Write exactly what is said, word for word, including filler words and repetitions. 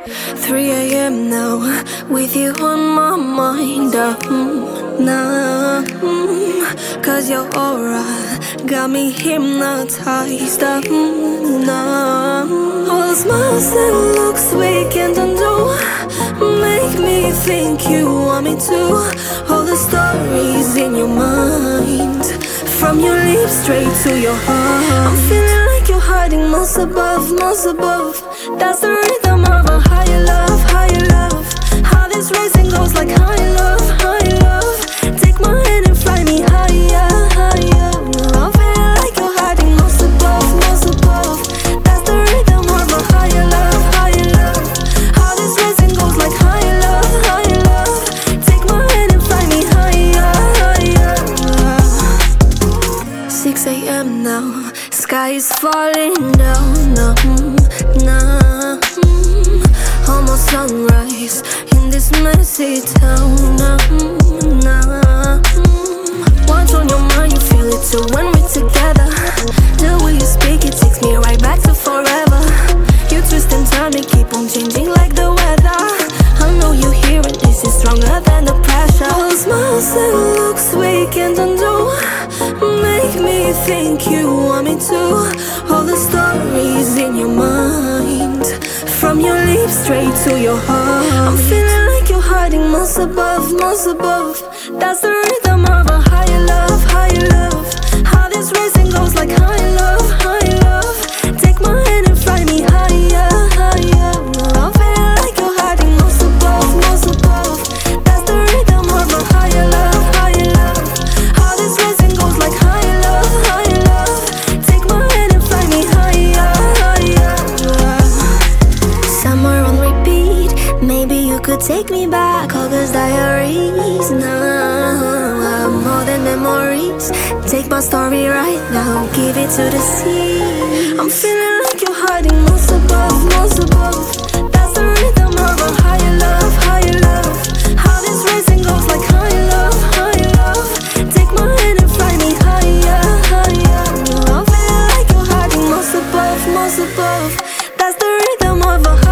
three a m now, with you on my mind. Uh, mm, nah, mm, Cause your aura got me hypnotized. Uh, mm, nah, all the smiles and looks we can't undo make me think you want me to. All the stories in your mind, from your lips straight to your heart. I'm feeling like you're hiding most above, most above. That's the rhythm of a higher love, higher love. How this racing goes like high love, high love. Take my hand and fly me higher, higher. I'm feeling like you're hiding most above, most above. That's the rhythm of a higher love, higher love. How this racing goes like higher love, higher love. Take my hand and fly me higher, higher. six a m now, sky is falling down. No, nah, almost sunrise in this messy town. Nah, nah, what's on your mind? You feel it too when we're together. The way you speak, it takes me right back to forever. You twist and turn me, keep on changing like the weather. I know you hear it, this is stronger than the pressure. All the smiles and looks we can't undo make me think you want me to. All the stories in your mind, from your lips straight to your heart. I'm feeling like you're hiding most above, most above. That's the rhythm of a higher love, higher love. How this racing goes like high love, high love. Take my hand and fly me higher, higher. I'm feeling like you're hiding most above, most above. That's the rhythm of a higher love, higher love. How this racing goes like higher love, higher love. Take my hand and fly me higher, higher. Somewhere on repeat, maybe you could take me back. All those diaries, nah, more than memories. Take my story right now, give it to the sea. I'm feeling like you're hiding most above, most above. That's the rhythm of a higher love, higher love. How this racing goes like higher love, higher love. Take my hand and fly me higher, higher. I'm feeling like you're hiding most above, most above. That's the rhythm of a